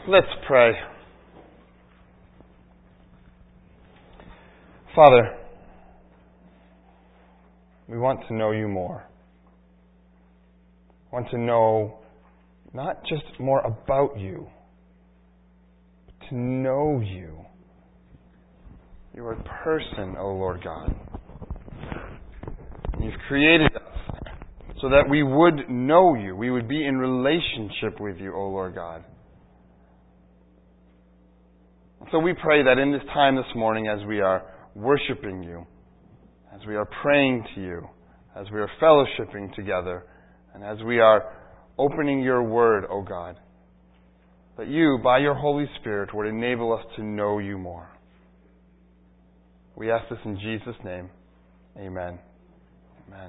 Let's pray. Father, we want to know you more. We want to know not just more about you, but to know you. You are a person, O Lord God. You've created us so that we would know you. We would be in relationship with you, O Lord God. So we pray that in this time this morning, as we are worshiping you, as we are praying to you, as we are fellowshipping together, and as we are opening your word, O God, that you, by your Holy Spirit, would enable us to know you more. We ask this in Jesus' name. Amen. Amen.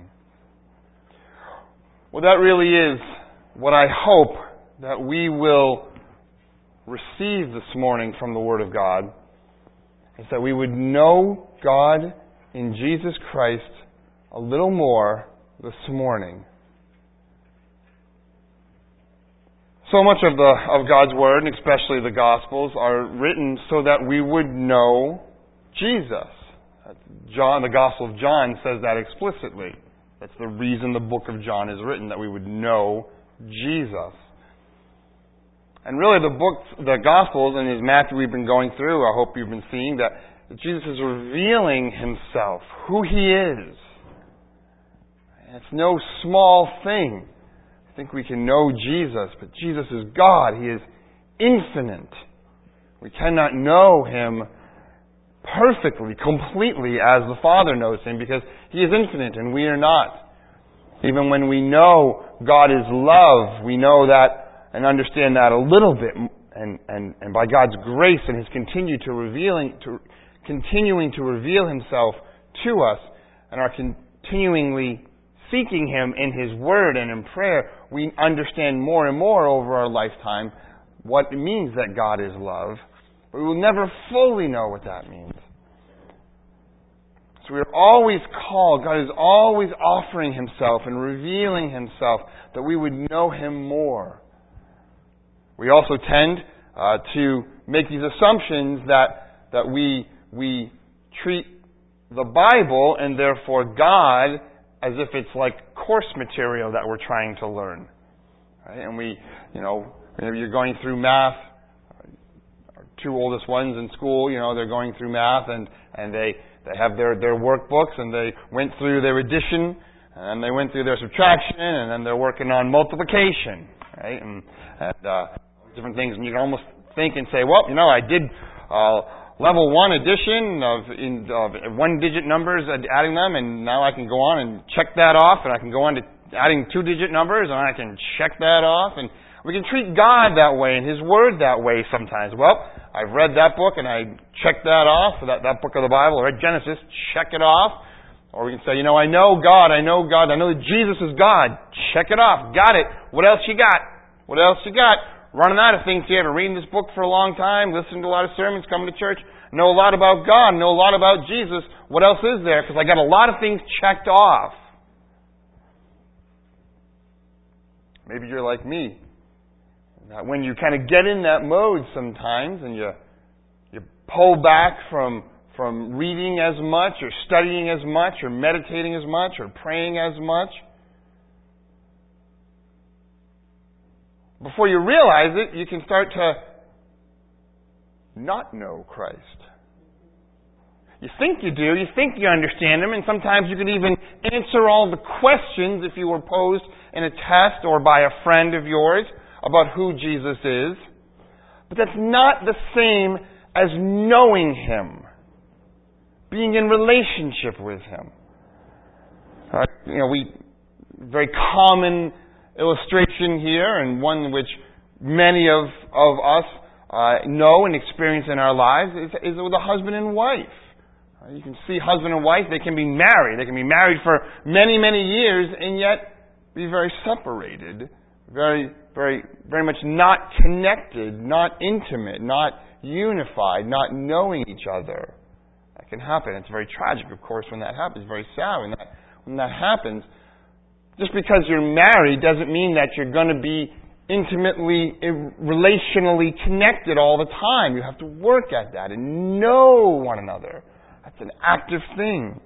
Well, that really is what I hope that we will receive this morning from the Word of God, is that we would know God in Jesus Christ a little more this morning. So much of God's Word, and especially the Gospels, are written so that we would know Jesus. The Gospel of John says that explicitly. That's the reason the book of John is written, that we would know Jesus. And really the Gospels and his Matthew we've been going through, I hope you've been seeing, that Jesus is revealing himself, who he is. And it's no small thing. I think we can know Jesus, but Jesus is God. He is infinite. We cannot know him perfectly, completely, as the Father knows him, because he is infinite and we are not. Even when we know God is love, we know that and understand that a little bit, and by God's grace and his continuing to reveal himself to us, and are continually seeking him in his word and in prayer, we understand more and more over our lifetime what it means that God is love. But we will never fully know what that means. So we are always called, God is always offering himself and revealing himself that we would know him more. We also tend to make these assumptions that we treat the Bible and therefore God as if it's like course material that we're trying to learn. Right? And maybe you're going through math. Our two oldest ones in school, they're going through math and they have their workbooks, and they went through their addition, and they went through their subtraction, and then they're working on multiplication, right? And different things, and you can almost think and say, well, I did level 1 addition of one-digit numbers, adding them, and now I can go on and check that off, and I can go on to adding 2-digit numbers, and I can check that off, and we can treat God that way and his word that way sometimes. Well, I've read that book, and I checked that off, that book of the Bible, I read Genesis, check it off. Or we can say, I know God, I know that Jesus is God, check it off, got it. What else you got? What else you got? Running out of things here. I've been reading this book for a long time, listening to a lot of sermons, coming to church, know a lot about God, know a lot about Jesus. What else is there? Because I got a lot of things checked off. Maybe you're like me. That when you kind of get in that mode sometimes and you pull back from reading as much or studying as much or meditating as much or praying as much, before you realize it, you can start to not know Christ. You think you do, you think you understand him, and sometimes you can even answer all the questions if you were posed in a test or by a friend of yours about who Jesus is. But that's not the same as knowing him, being in relationship with him. Very common illustration here, and one which many of us know and experience in our lives, is with a husband and wife. You can see husband and wife, they can be married. They can be married for many, many years and yet be very separated, very, very, very much not connected, not intimate, not unified, not knowing each other. That can happen. It's very tragic, of course, when that happens. It's very sad when that happens. Just because you're married doesn't mean that you're going to be intimately, relationally connected all the time. You have to work at that and know one another. That's an active thing.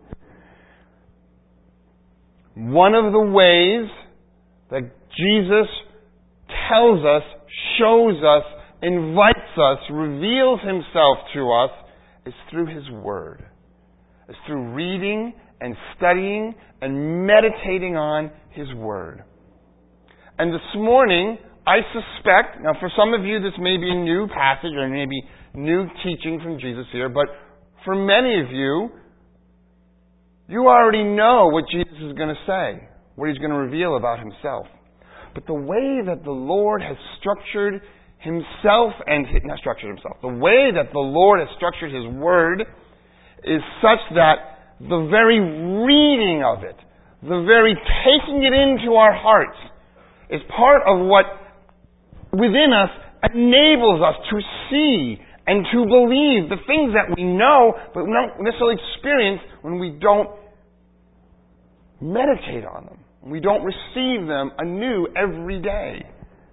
One of the ways that Jesus tells us, shows us, invites us, reveals himself to us is through his word. It's through reading and studying and meditating on his word. And this morning, I suspect, now for some of you this may be a new passage or maybe new teaching from Jesus here, but for many of you, you already know what Jesus is going to say, what he's going to reveal about himself. But the way that the Lord has structured himself the way that the Lord has structured his word is such that the very reading of it, the very taking it into our hearts, is part of what within us enables us to see and to believe the things that we know but we don't necessarily experience when we don't meditate on them. We don't receive them anew every day.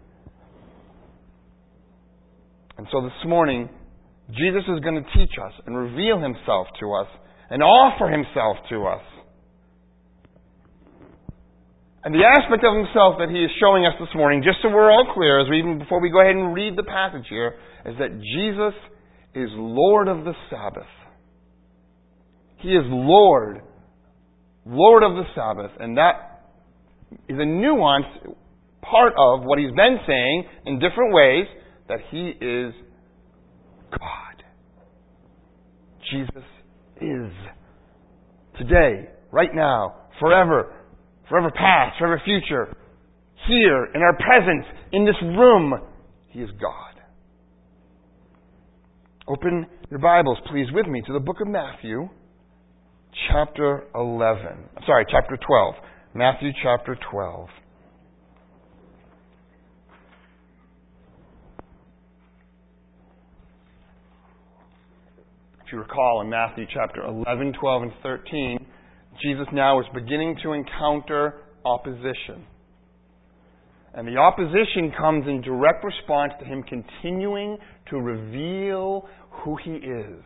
And so this morning, Jesus is going to teach us and reveal himself to us and offer himself to us. And the aspect of himself that he is showing us this morning, just so we're all clear, before we go ahead and read the passage here, is that Jesus is Lord of the Sabbath. He is Lord of the Sabbath. And that is a nuanced part of what he's been saying in different ways, that he is God. Jesus is. Today, right now, forever past, forever future, here, in our presence, in this room, he is God. Open your Bibles, please, with me to the book of Matthew, chapter 12. Matthew chapter 12. If you recall, in Matthew chapter 11, 12, and 13, Jesus now is beginning to encounter opposition. And the opposition comes in direct response to him continuing to reveal who he is.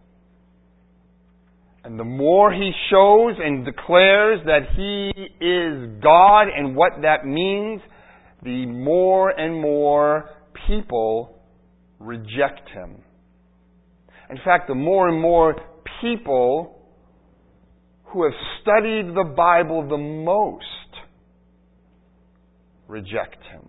And the more he shows and declares that he is God and what that means, the more and more people reject him. In fact, the more and more people who have studied the Bible the most reject him.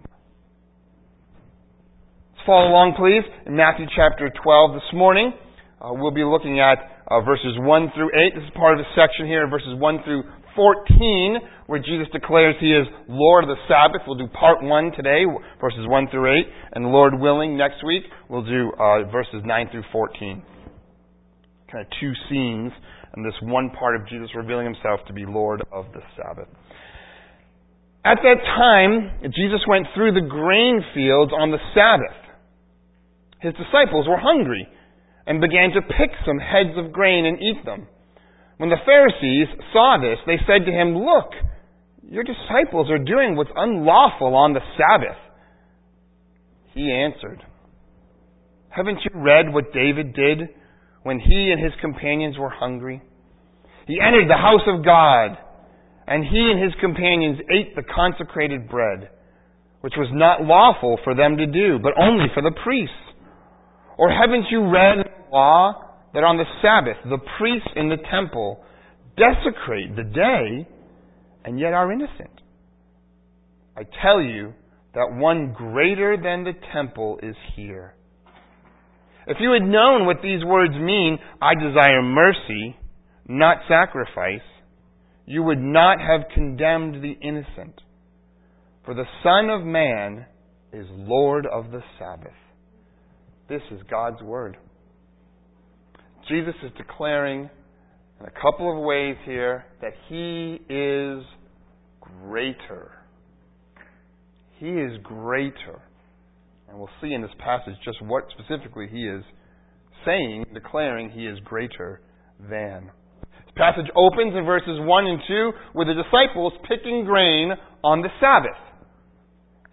Let's follow along, please, in Matthew chapter 12 this morning. We'll be looking at verses 1 through 8. This is part of the section here, verses 1 through 14, where Jesus declares he is Lord of the Sabbath. We'll do part 1 today, verses 1 through 8. And Lord willing, next week, we'll do verses 9 through 14. Kind of two scenes in this one part of Jesus revealing himself to be Lord of the Sabbath. At that time, Jesus went through the grain fields on the Sabbath. His disciples were hungry and began to pick some heads of grain and eat them. When the Pharisees saw this, they said to him, "Look, your disciples are doing what's unlawful on the Sabbath." He answered, "Haven't you read what David did when he and his companions were hungry? He entered the house of God, and he and his companions ate the consecrated bread, which was not lawful for them to do, but only for the priests. Or haven't you read in the law that on the Sabbath the priests in the temple desecrate the day and yet are innocent? I tell you that one greater than the temple is here. If you had known what these words mean, 'I desire mercy, not sacrifice,' you would not have condemned the innocent. For the Son of Man is Lord of the Sabbath." This is God's Word. Jesus is declaring in a couple of ways here that He is greater. He is greater. And we'll see in this passage just what specifically He is saying, declaring He is greater than. This passage opens in verses 1 and 2 with the disciples picking grain on the Sabbath.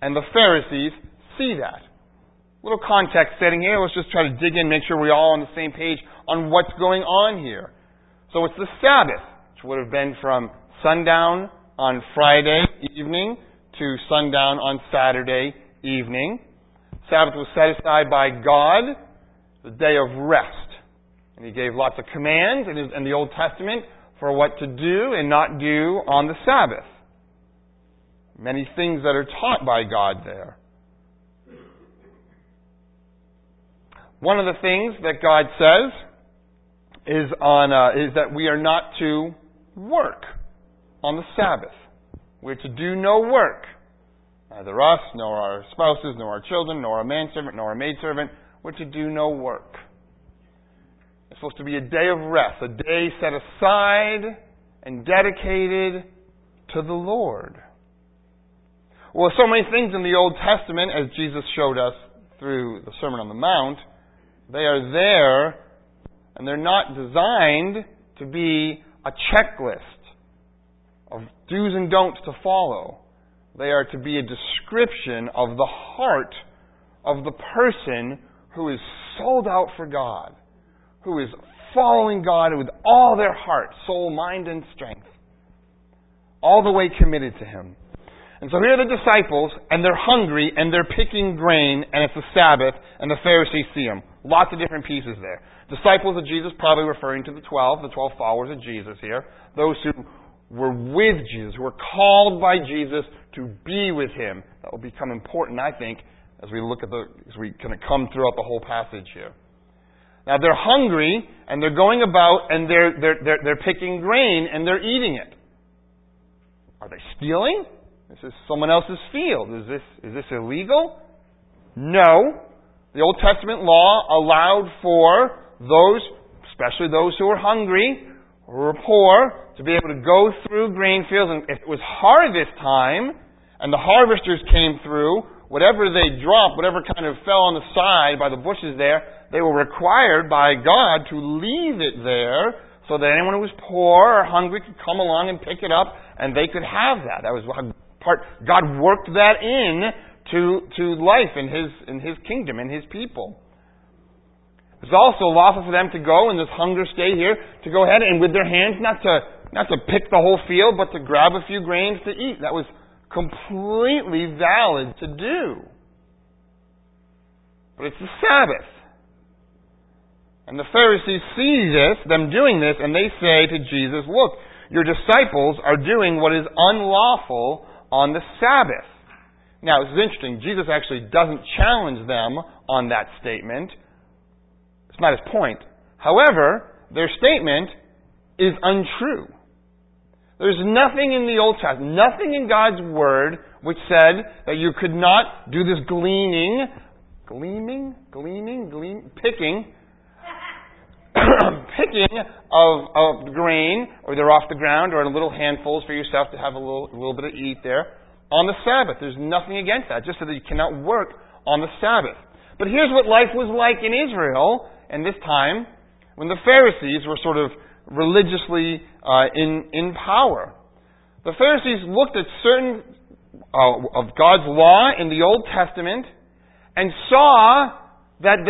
and the Pharisees see that. Little context setting here. Let's just try to dig in, make sure we're all on the same page on what's going on here. So it's the Sabbath, which would have been from sundown on Friday evening to sundown on Saturday evening. Sabbath was set aside by God, the day of rest. And He gave lots of commands in the Old Testament for what to do and not do on the Sabbath. Many things that are taught by God there. One of the things that God says is that we are not to work on the Sabbath. We're to do no work. Neither us, nor our spouses, nor our children, nor our manservant, nor our maidservant. We're to do no work. It's supposed to be a day of rest, a day set aside and dedicated to the Lord. Well, so many things in the Old Testament, as Jesus showed us through the Sermon on the Mount, they are there, and they're not designed to be a checklist of do's and don'ts to follow. They are to be a description of the heart of the person who is sold out for God, who is following God with all their heart, soul, mind, and strength, all the way committed to Him. And so here are the disciples, and they're hungry, and they're picking grain, and it's the Sabbath, and the Pharisees see them. Lots of different pieces there. Disciples of Jesus, probably referring to the 12 followers of Jesus here. Those who were with Jesus, who were called by Jesus to be with Him. That will become important, I think, as we kind of come throughout the whole passage here. Now they're hungry, and they're going about, and they're picking grain, and they're eating it. Are they stealing? This is someone else's field. Is this illegal? No. The Old Testament law allowed for those, especially those who were hungry or were poor, to be able to go through grain fields. And if it was harvest time and the harvesters came through, whatever they dropped, whatever kind of fell on the side by the bushes there, they were required by God to leave it there so that anyone who was poor or hungry could come along and pick it up and they could have that. That was God worked that in to life in His kingdom, in His people. It's also lawful for them to go in this hunger state here, to go ahead and with their hands, not to pick the whole field, but to grab a few grains to eat. That was completely valid to do. But it's the Sabbath. And the Pharisees see them doing this, and they say to Jesus, look, your disciples are doing what is unlawful on the Sabbath. Now, this is interesting. Jesus actually doesn't challenge them on that statement. It's not his point. However, their statement is untrue. There's nothing in the Old Testament, nothing in God's Word which said that you could not do this picking of grain, either off the ground or in little handfuls for yourself to have a little bit of eat there on the Sabbath. There's nothing against that, just so that you cannot work on the Sabbath. But here's what life was like in Israel in this time when the Pharisees were sort of religiously in power. The Pharisees looked at certain of God's law in the Old Testament and saw that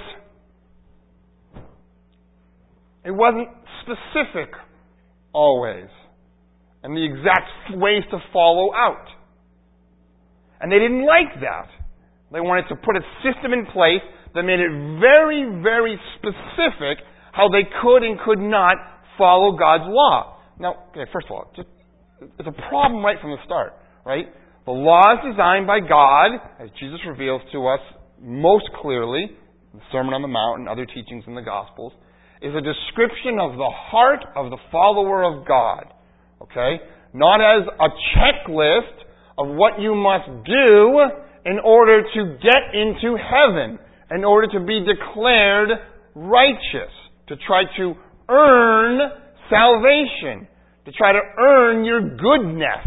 it wasn't specific always, and the exact ways to follow out. And they didn't like that. They wanted to put a system in place that made it very, very specific how they could and could not follow God's law. Now, okay, first of all, it's a problem right from the start, right? The law is designed by God, as Jesus reveals to us most clearly, in the Sermon on the Mount and other teachings in the Gospels, is a description of the heart of the follower of God. Okay? Not as a checklist of what you must do in order to get into heaven, in order to be declared righteous, to try to earn salvation, to try to earn your goodness.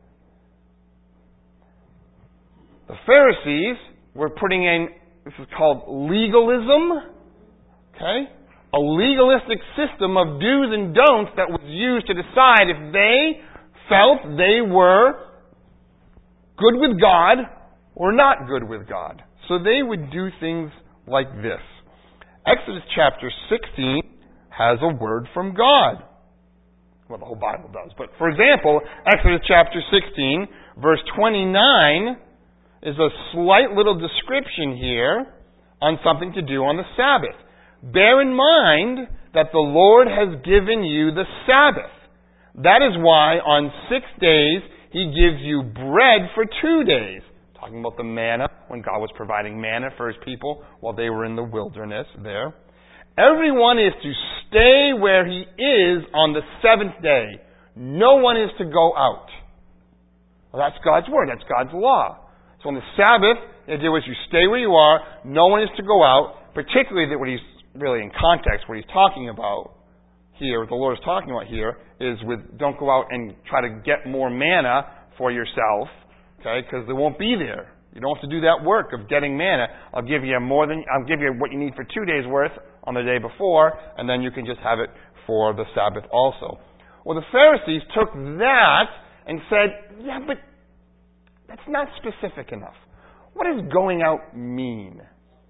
The Pharisees were putting in, this is called legalism, okay? A legalistic system of do's and don'ts that was used to decide if they felt they were good with God were not good with God. So they would do things like this. Exodus chapter 16 has a word from God. Well, the whole Bible does. But for example, Exodus chapter 16, verse 29 is a slight little description here on something to do on the Sabbath. Bear in mind that the Lord has given you the Sabbath. That is why on 6 days He gives you bread for 2 days. Talking about the manna, when God was providing manna for His people while they were in the wilderness there. Everyone is to stay where he is on the 7th day. No one is to go out. Well, that's God's word. That's God's law. So on the Sabbath, the idea was you stay where you are. No one is to go out. Particularly that what he's really in context, what he's talking about here, what the Lord is talking about here, is with don't go out and try to get more manna for yourself, okay? Because they won't be there. You don't have to do that work of getting manna. I'll give you what you need for 2 days worth on the day before, and then you can just have it for the Sabbath also. Well, the Pharisees took that and said, yeah, but that's not specific enough. What does going out mean?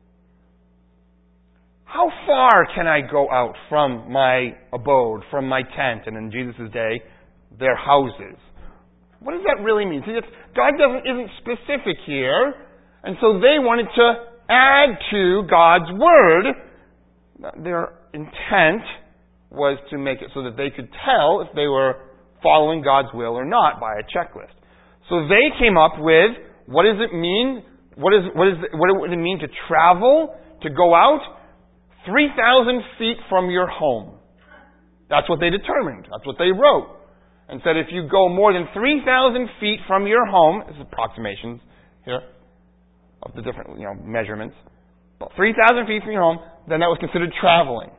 How far can I go out from my abode, from my tent, and in Jesus' day, their houses? What does that really mean? See, God isn't specific here, and so they wanted to add to God's word. Their intent was to make it so that they could tell if they were following God's will or not by a checklist. So they came up with, what does it mean? What would it mean to travel, to go out 3,000 feet from your home? That's what they determined. That's what they wrote. And said if you go more than 3,000 feet from your home, this is approximations here of the different measurements, about 3,000 feet from your home, then that was considered traveling.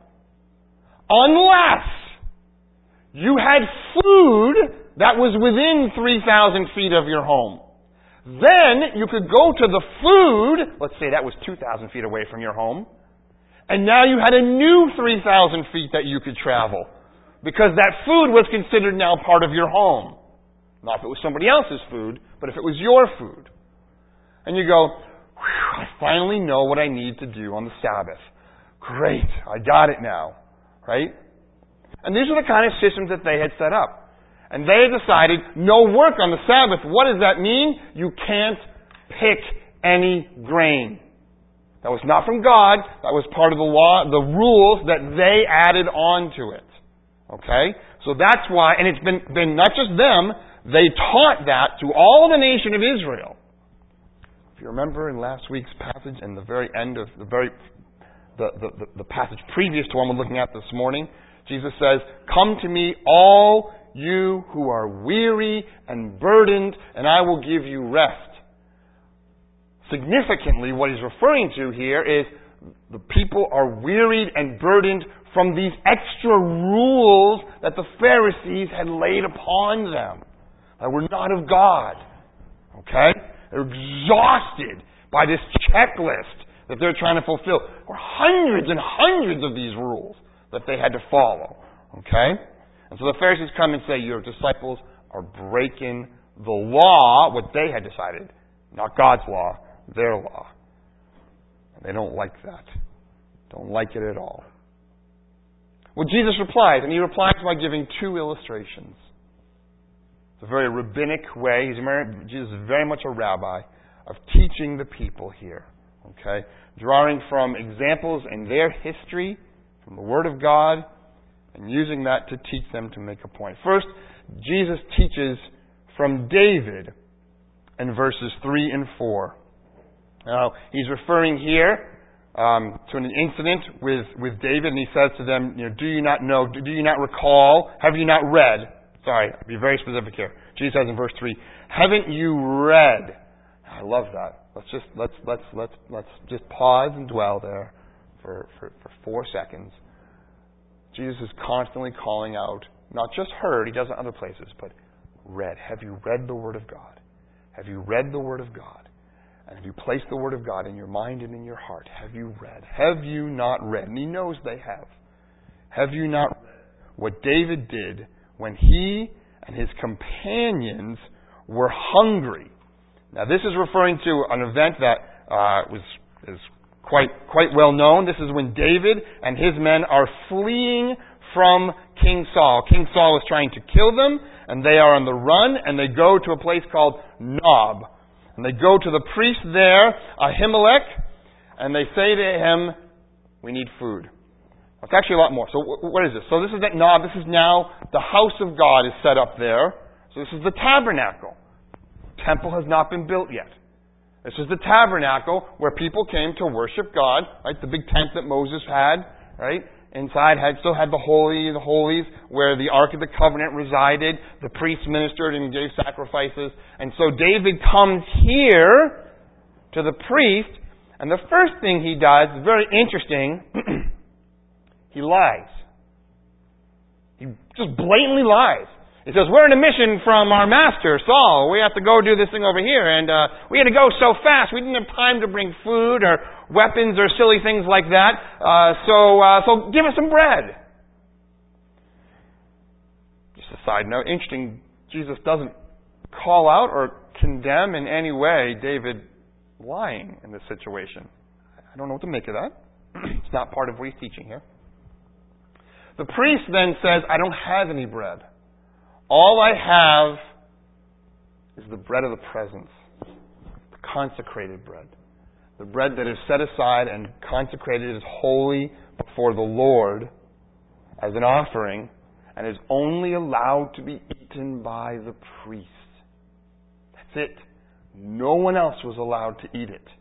Unless you had food that was within 3,000 feet of your home. Then you could go to the food, let's say that was 2,000 feet away from your home, and now you had a new 3,000 feet that you could travel. Because that food was considered now part of your home. Not if it was somebody else's food, but if it was your food. And you go, I finally know what I need to do on the Sabbath. Great, I got it now. Right? And these are the kind of systems that they had set up. And they had decided, no work on the Sabbath. What does that mean? You can't pick any grain. That was not from God. That was part of the law, the rules that they added on to it. Okay? So that's why, and it's been not just them, they taught that to all the nation of Israel. If you remember in last week's passage, in the very end of the passage previous to one we're looking at this morning, Jesus says, come to me all you who are weary and burdened, and I will give you rest. Significantly, what he's referring to here is the people are wearied and burdened from these extra rules that the Pharisees had laid upon them that were not of God. Okay? They're exhausted by this checklist that they're trying to fulfill. There were hundreds and hundreds of these rules that they had to follow. Okay? And so the Pharisees come and say, your disciples are breaking the law, what they had decided, not God's law, their law. And they don't like that. Don't like it at all. Well, Jesus replies, and he replies by giving two illustrations. It's a very rabbinic way. Jesus is very much a rabbi of teaching the people here. Okay? Drawing from examples in their history, from the Word of God, and using that to teach them to make a point. First, Jesus teaches from David in verses 3 and 4. Now, he's referring here to an incident with David, and he says to them, do you not know, do you not recall, have you not read? Sorry, I'll be very specific here. Jesus says in verse 3, haven't you read? I love that. Let's just pause and dwell there for 4 seconds. Jesus is constantly calling out, not just heard, he does it in other places, but read. Have you read the Word of God? Have you read the Word of God? And have you placed the Word of God in your mind and in your heart? Have you read? Have you not read? And he knows they have. Have you not read what David did when he and his companions were hungry? Now, this is referring to an event that is quite well known. This is when David and his men are fleeing from King Saul. King Saul is trying to kill them, and they are on the run, and they go to a place called Nob. And they go to the priest there, Ahimelech, and they say to him, we need food. It's actually a lot more. So what is this? So this is at Nob. This is now the house of God is set up there. So this is the tabernacle. Temple has not been built yet. This is the tabernacle where people came to worship God, right? The big tent that Moses had, right? Inside still had the Holy of Holies where the Ark of the Covenant resided. The priests ministered and gave sacrifices. And so David comes here to the priest, and the first thing he does, very interesting, he lies. He just blatantly lies. He says, we're on a mission from our master, Saul. We have to go do this thing over here. And we had to go so fast. We didn't have time to bring food or weapons or silly things like that. So give us some bread. Just a side note. Interesting, Jesus doesn't call out or condemn in any way David lying in this situation. I don't know what to make of that. It's not part of what he's teaching here. The priest then says, I don't have any bread. All I have is the bread of the presence, the consecrated bread, the bread that is set aside and consecrated as holy before the Lord as an offering and is only allowed to be eaten by the priest. That's it. No one else was allowed to eat it.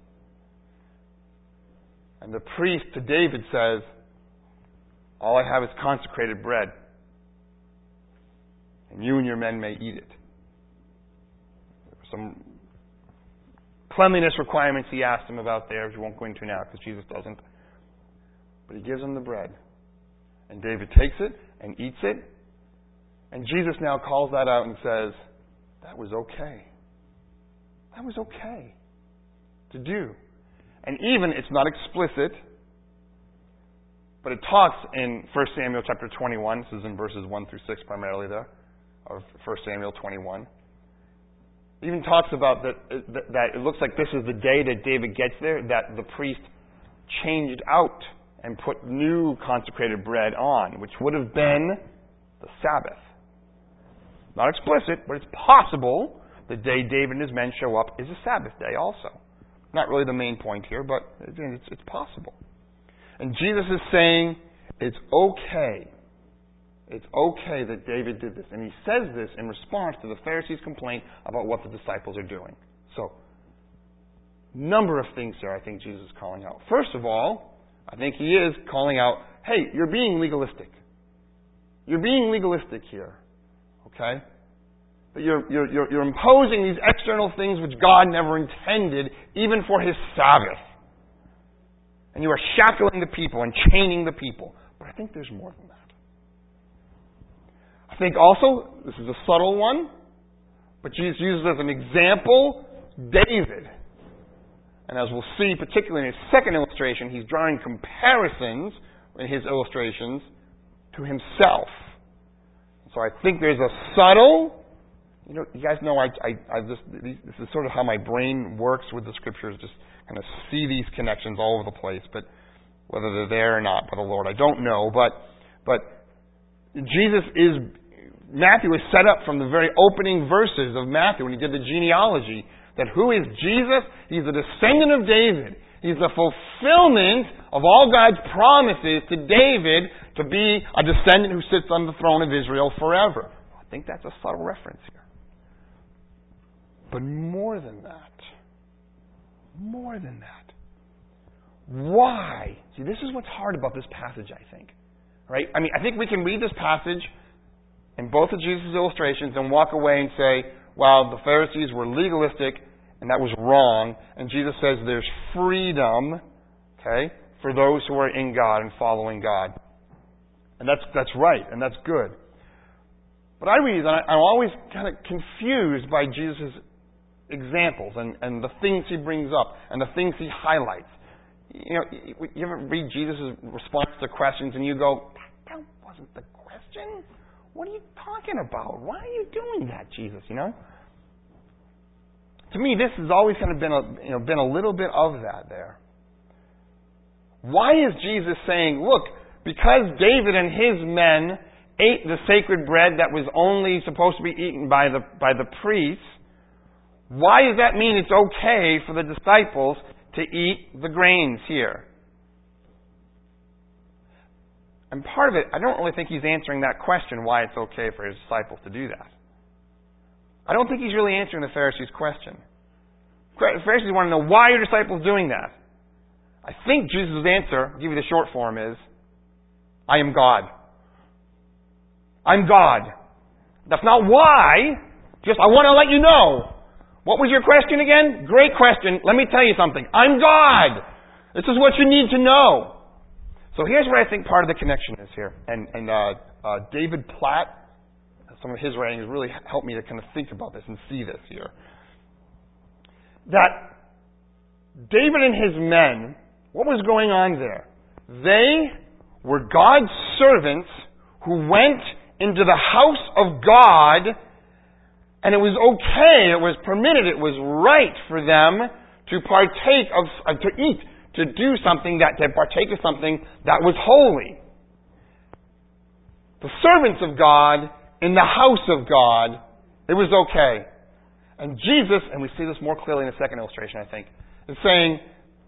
And the priest to David says, all I have is consecrated bread. And you and your men may eat it. Some cleanliness requirements he asked him about there, which we won't go into now because Jesus doesn't. But he gives him the bread. And David takes it and eats it. And Jesus now calls that out and says, that was okay. That was okay to do. And even, it's not explicit, but it talks in 1 Samuel chapter 21. This is in verses 1 through 6 primarily there. Of 1 Samuel 21. It even talks about that it looks like this is the day that David gets there, that the priest changed out and put new consecrated bread on, which would have been the Sabbath. Not explicit, but it's possible the day David and his men show up is a Sabbath day also. Not really the main point here, but it's possible. And Jesus is saying it's okay. It's okay that David did this. And he says this in response to the Pharisees' complaint about what the disciples are doing. So, number of things there I think Jesus is calling out. First of all, I think he is calling out, hey, you're being legalistic. You're being legalistic here. Okay? That you're imposing these external things which God never intended, even for his Sabbath. And you are shackling the people and chaining the people. But I think there's more than that. I think also, this is a subtle one, but Jesus uses as an example David. And as we'll see, particularly in his second illustration, he's drawing comparisons in his illustrations to himself. So I think there's a subtle, you guys know this is sort of how my brain works with the Scriptures, just kind of see these connections all over the place, but whether they're there or not by the Lord, I don't know, but Matthew is set up from the very opening verses of Matthew when he did the genealogy, that who is Jesus? He's the descendant of David. He's the fulfillment of all God's promises to David to be a descendant who sits on the throne of Israel forever. I think that's a subtle reference here. But more than that, why? See, this is what's hard about this passage, I think. Right? I mean, I think we can read this passage in both of Jesus' illustrations and walk away and say, well, the Pharisees were legalistic and that was wrong. And Jesus says there's freedom, okay, for those who are in God and following God. And that's right, and that's good. But I read, and I'm always kind of confused by Jesus' examples and the things he brings up and the things he highlights. You ever read Jesus' response to questions and you go, that wasn't the question? What are you talking about? Why are you doing that, Jesus, To me, this has always kind of been a little bit of that there. Why is Jesus saying, look, because David and his men ate the sacred bread that was only supposed to be eaten by the priests, why does that mean it's okay for the disciples to eat the grains here? And part of it, I don't really think he's answering that question, why it's okay for his disciples to do that. I don't think he's really answering the Pharisees' question. The Pharisees want to know, why are your disciples doing that? I think Jesus' answer, I'll give you the short form, is, I am God. I'm God. That's not why, just I want to let you know. What was your question again? Great question. Let me tell you something. I'm God. This is what you need to know. So here's where I think part of the connection is here. And David Platt, some of his writings really helped me to kind of think about this and see this here. That David and his men, what was going on there? They were God's servants who went into the house of God, and it was okay, it was permitted, it was right for them to partake of, to eat, to do something to partake of something that was holy. The servants of God in the house of God, it was okay. And Jesus, and we see this more clearly in the second illustration, I think, is saying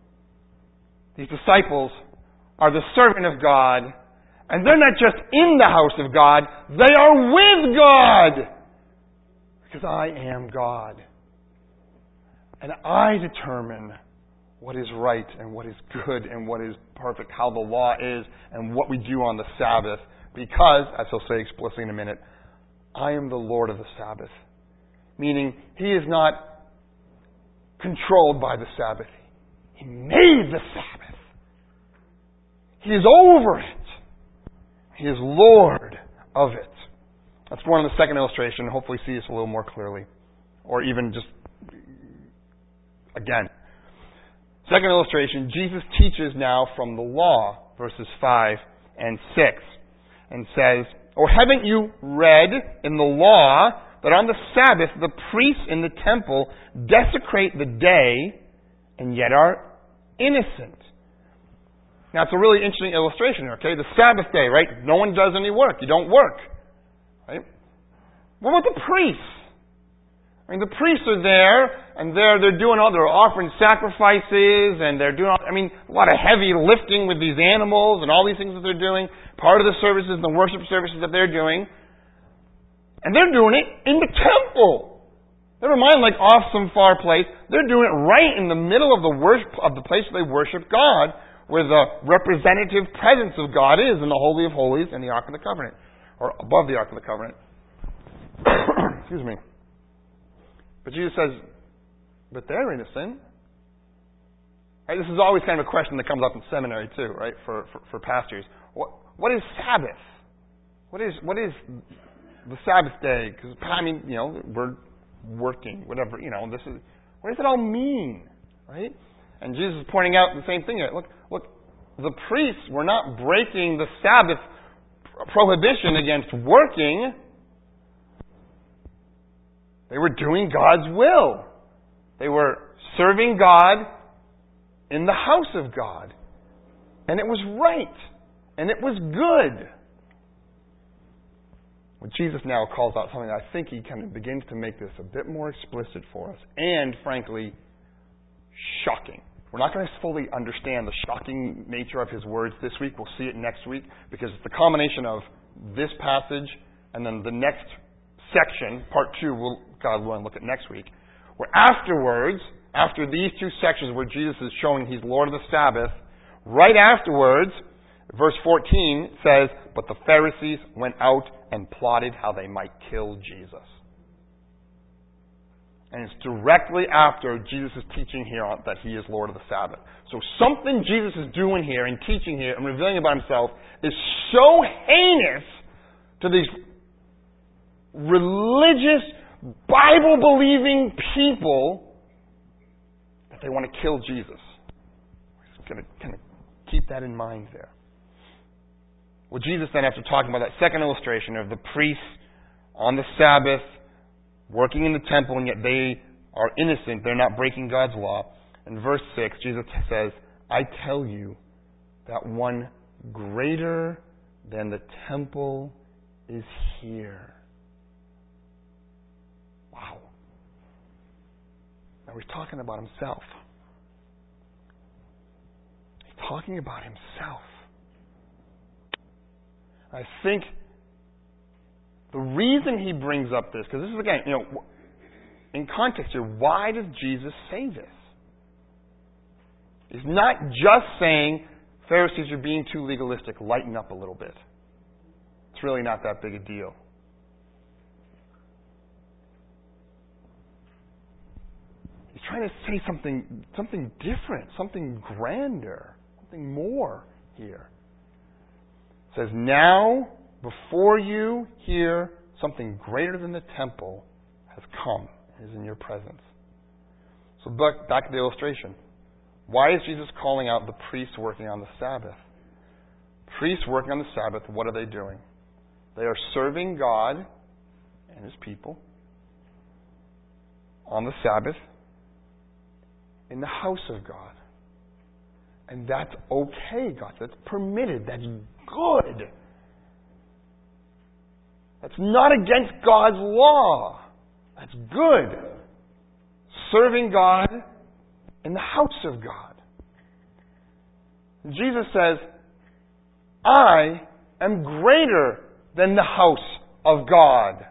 these disciples are the servant of God, and they're not just in the house of God, they are with God. Because I am God. And I determine what is right and what is good and what is perfect, how the law is and what we do on the Sabbath. Because, as he'll say explicitly in a minute, I am the Lord of the Sabbath. Meaning, He is not controlled by the Sabbath. He made the Sabbath. He is over it. He is Lord of it. That's one of the second illustration. Hopefully see this a little more clearly. Or even just, again. Second illustration, Jesus teaches now from the law, verses 5 and 6, and says, or haven't you read in the law that on the Sabbath the priests in the temple desecrate the day and yet are innocent? Now it's a really interesting illustration here, okay? The Sabbath day, right? No one does any work. You don't work. Right? What about the priests? I mean, the priests are there, and they're offering sacrifices, and they're doing, a lot of heavy lifting with these animals and all these things that they're doing. Part of the services, the worship services that they're doing. And they're doing it in the temple. Never mind like off some far place. They're doing it right in the middle of the worship, of the place where they worship God, where the representative presence of God is in the Holy of Holies and the Ark of the Covenant. Or above the Ark of the Covenant. Excuse me. But Jesus says, but they're innocent. Right? This is always kind of a question that comes up in seminary too, right? For pastors. What is Sabbath? What is the Sabbath day? Because we're working, whatever. What does it all mean, right? And Jesus is pointing out the same thing here. Look, the priests were not breaking the Sabbath prohibition against working. They were doing God's will. They were serving God in the house of God. And it was right. And it was good. Well, Jesus now calls out something that I think He kind of begins to make this a bit more explicit for us. And, frankly, shocking. We're not going to fully understand the shocking nature of His words this week. We'll see it next week. Because it's the combination of this passage and then the next section, part 2, we'll, God willing, look at next week. Where afterwards, after these two sections where Jesus is showing He's Lord of the Sabbath, right afterwards, verse 14 says, but the Pharisees went out and plotted how they might kill Jesus. And it's directly after Jesus' teaching here that He is Lord of the Sabbath. So something Jesus is doing here and teaching here and revealing about Himself is so heinous to these religious, Bible-believing people that they want to kill Jesus. We're just going to kind of keep that in mind there. Well, Jesus then, after talking about that second illustration of the priests on the Sabbath working in the temple, and yet they are innocent. They're not breaking God's law. In verse 6, Jesus says, I tell you that one greater than the temple is here. Wow. Now he's talking about himself. He's talking about himself. I think the reason he brings up this, because this is, again, in context here, why does Jesus say this? He's not just saying, Pharisees, you're being too legalistic, lighten up a little bit. It's really not that big a deal. He's trying to say something different, something grander, something more here. It says, now, before you here, something greater than the temple has come, is in your presence. So back to the illustration. Why is Jesus calling out the priests working on the Sabbath? Priests working on the Sabbath, what are they doing? They are serving God and His people on the Sabbath in the house of God. And that's okay, God. That's permitted. That's good. That's not against God's law. That's good. Serving God in the house of God. Jesus says, I am greater than the house of God.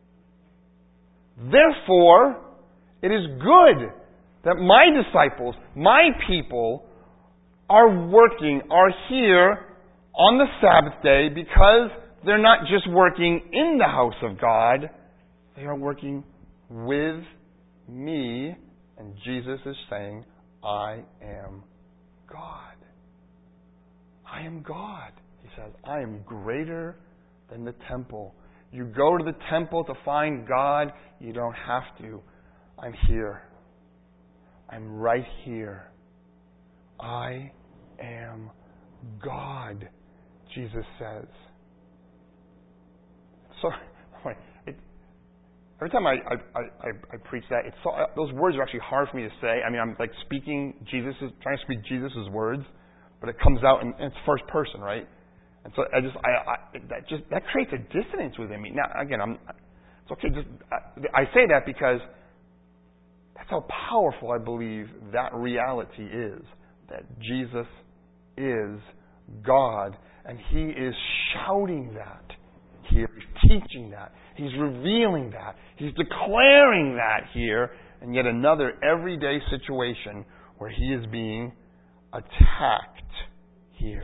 Therefore, it is good that my disciples, my people, are here on the Sabbath day, because they're not just working in the house of God, they are working with me. And Jesus is saying, I am God. I am God. He says, I am greater than the temple. You go to the temple to find God. You don't have to. I'm here. I'm right here. I am God, Jesus says. So, every time I preach that, those words are actually hard for me to say. I mean, I'm like trying to speak Jesus' words, but it comes out and it's first person, right? And so that creates a dissonance within me. Now, again, it's okay. I say that because that's how powerful I believe that reality is. That Jesus is God, and He is shouting that here. He's teaching that. He's revealing that. He's declaring that here, and yet another everyday situation where He is being attacked here.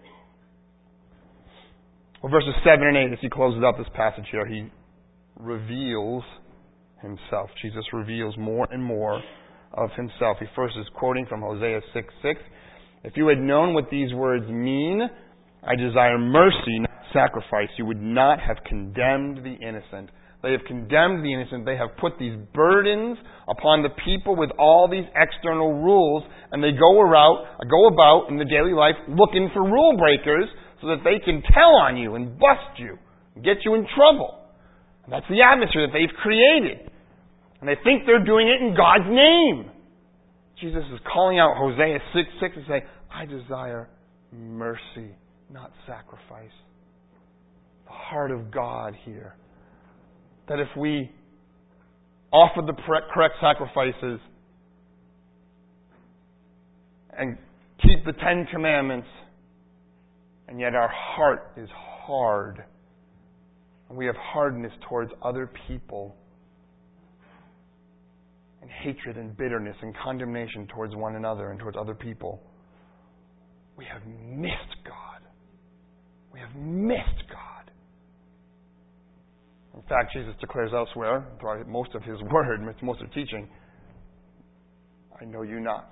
Well, verses 7 and 8, as he closes out this passage here, he reveals Himself. Jesus reveals more and more of Himself. He first is quoting from Hosea 6:6. If you had known what these words mean, I desire mercy, not sacrifice, you would not have condemned the innocent. They have condemned the innocent. They have put these burdens upon the people with all these external rules, and they go about in the daily life looking for rule breakers so that they can tell on you and bust you and get you in trouble. And that's the atmosphere that they've created. And they think they're doing it in God's name. Jesus is calling out Hosea 6:6 and saying, I desire mercy, not sacrifice. The heart of God here. That if we offer the correct sacrifices and keep the 10 Commandments, and yet our heart is hard, and we have hardness towards other people, and hatred and bitterness and condemnation towards one another and towards other people, we have missed God. We have missed God. In fact, Jesus declares elsewhere, throughout most of His word, most of teaching, I know you not.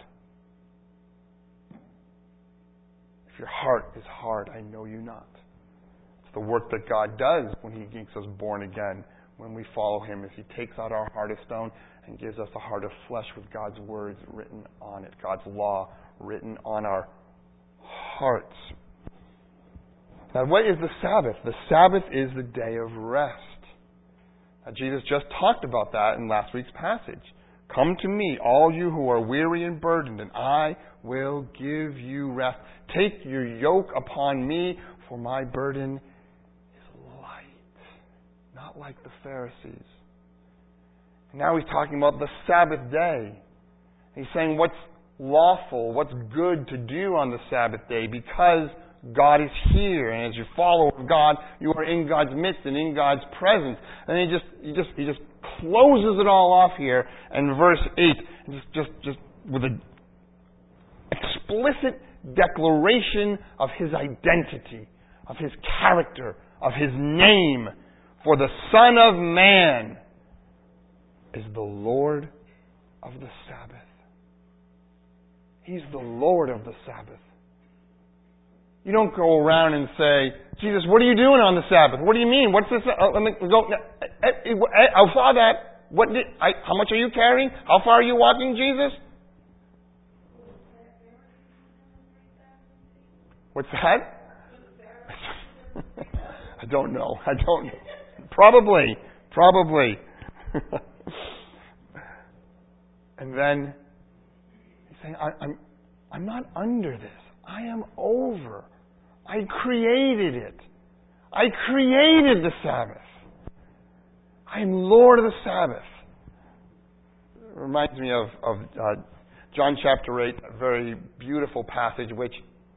If your heart is hard, I know you not. It's the work that God does when He makes us born again, when we follow Him, is He takes out our heart of stone and gives us a heart of flesh with God's words written on it, God's law written on our hearts. Now, what is the Sabbath? The Sabbath is the day of rest. Now, Jesus just talked about that in last week's passage. Come to me, all you who are weary and burdened, and I will give you rest. Take your yoke upon me, for my burden is light, not like the Pharisees. And now he's talking about the Sabbath day. He's saying what's lawful, what's good to do on the Sabbath day, because God is here, and as you follower of God, you are in God's midst and in God's presence. And he just closes it all off here in verse 8, just with an explicit declaration of His identity, of His character, of His name. For the Son of Man is the Lord of the Sabbath. He's the Lord of the Sabbath. You don't go around and say, Jesus, what are you doing on the Sabbath? What do you mean? What's this? Let me go. I saw that. How much are you carrying? How far are you walking, Jesus? What's that? I don't know. Probably. And then he's saying, I'm not under this. I am over. I created it. I created the Sabbath. I am Lord of the Sabbath. It reminds me of John chapter 8, a very beautiful passage, which,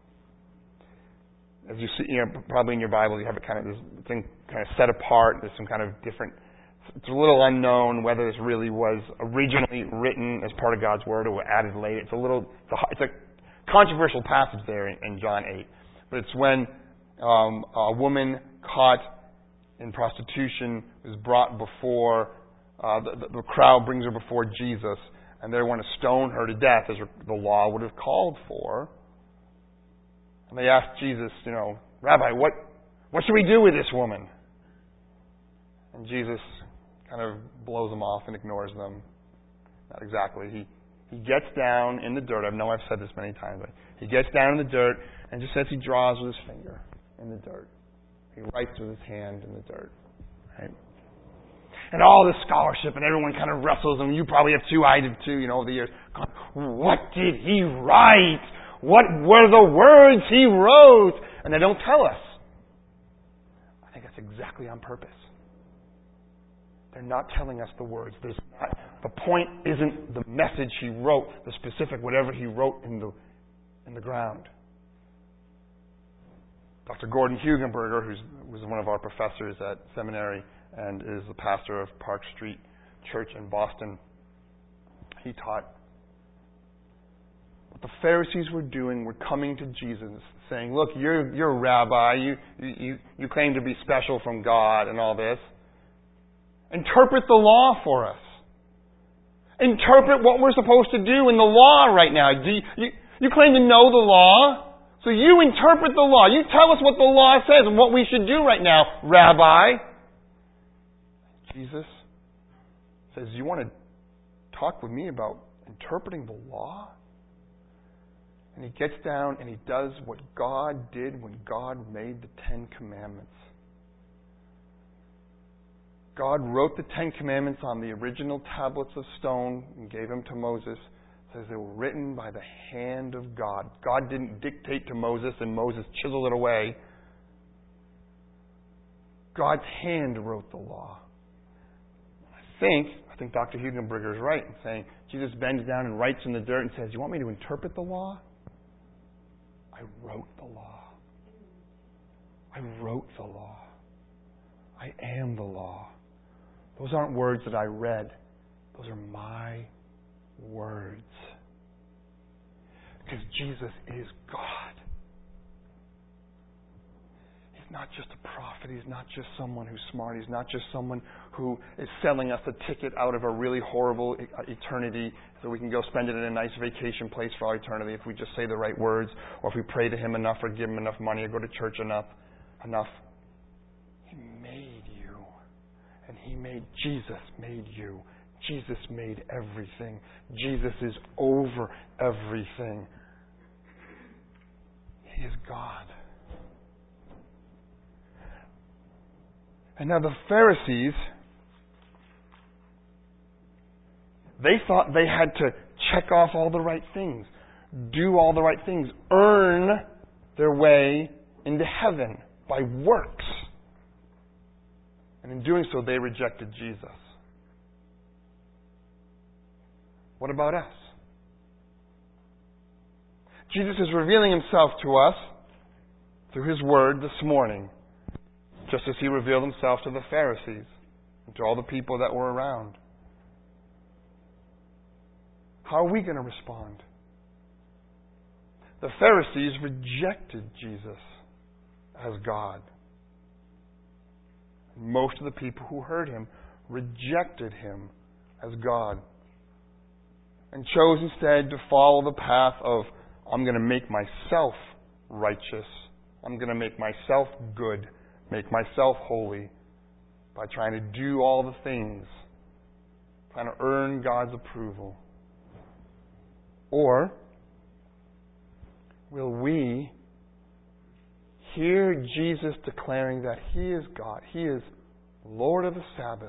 as you see, probably in your Bible, you have it kind of this thing kind of set apart. There's some kind of different. It's a little unknown whether this really was originally written as part of God's Word or added later. It's a controversial passage there in John 8. But it's when a woman caught in prostitution is brought before, the crowd brings her before Jesus, and they want to stone her to death as the law would have called for. And they asked Jesus, Rabbi, what should we do with this woman? And Jesus kind of blows them off and ignores them. Not exactly. He gets down in the dirt. I know I've said this many times, but he gets down in the dirt and just says he draws with his finger in the dirt. He writes with his hand in the dirt. Right? And all this scholarship and everyone kind of wrestles, and you probably have too, I did too, over the years. What did he write? What were the words he wrote? And they don't tell us. I think that's exactly on purpose. They're not telling us the words. The point isn't the message he wrote, the specific whatever he wrote in the ground. Dr. Gordon Hugenberger, who was one of our professors at seminary and is the pastor of Park Street Church in Boston, he taught what the Pharisees were doing were coming to Jesus saying, look, you're a rabbi, you claim to be special from God and all this. Interpret the law for us. Interpret what we're supposed to do in the law right now. You claim to know the law, so you interpret the law. You tell us what the law says and what we should do right now, Rabbi. Jesus says, you want to talk with me about interpreting the law? And he gets down and he does what God did when God made the Ten Commandments. God wrote the Ten Commandments on the original tablets of stone and gave them to Moses. It says they were written by the hand of God. God didn't dictate to Moses and Moses chiseled it away. God's hand wrote the law. I think Dr. Hugenberger is right in saying Jesus bends down and writes in the dirt and says, you want me to interpret the law? I wrote the law. I wrote the law. I am the law. Those aren't words that I read. Those are my words. Because Jesus is God. He's not just a prophet. He's not just someone who's smart. He's not just someone who is selling us a ticket out of a really horrible eternity so we can go spend it in a nice vacation place for our eternity if we just say the right words or if we pray to Him enough or give Him enough money or go to church enough. He made you. And Jesus made you. Jesus made everything. Jesus is over everything. He is God. And now the Pharisees, They thought they had to check off all the right things, do all the right things, earn their way into heaven by works. And in doing so, they rejected Jesus. What about us? Jesus is revealing himself to us through his word this morning, just as he revealed himself to the Pharisees and to all the people that were around. How are we going to respond? The Pharisees rejected Jesus as God. Most of the people who heard him rejected him as God and chose instead to follow the path of, I'm going to make myself righteous. I'm going to make myself good, make myself holy by trying to do all the things, trying to earn God's approval. Or will we hear Jesus declaring that he is God, he is Lord of the Sabbath.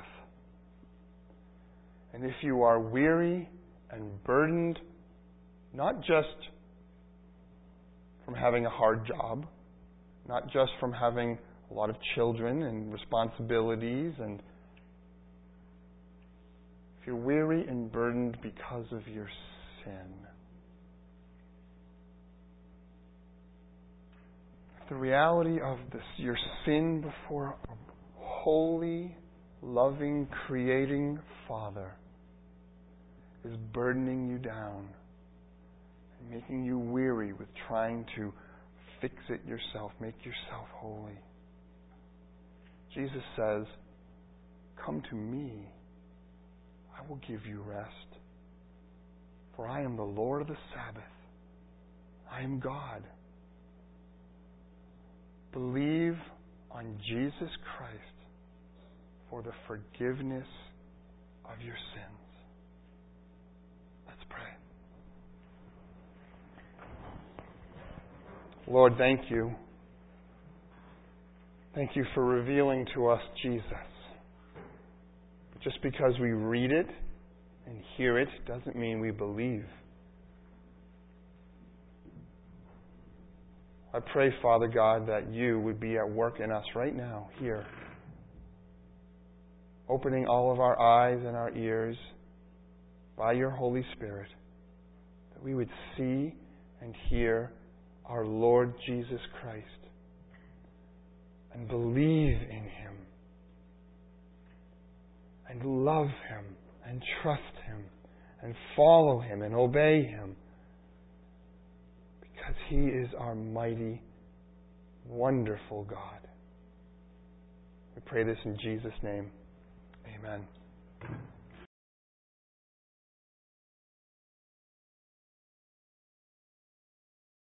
And if you are weary and burdened, not just from having a hard job, not just from having a lot of children and responsibilities, and if you're weary and burdened because of your sin, the reality of this, your sin before a holy, loving, creating Father is burdening you down and making you weary with trying to fix it yourself, make yourself holy. Jesus says, come to me. I will give you rest. For I am the Lord of the Sabbath. I am God. Believe on Jesus Christ for the forgiveness of your sins. Let's pray. Lord, thank you. Thank you for revealing to us Jesus. But just because we read it and hear it doesn't mean we believe. I pray, Father God, that you would be at work in us right now, here, opening all of our eyes and our ears by your Holy Spirit, that we would see and hear our Lord Jesus Christ and believe in him and love him and trust him and follow him and obey him, because he is our mighty, wonderful God. We pray this in Jesus' name. Amen.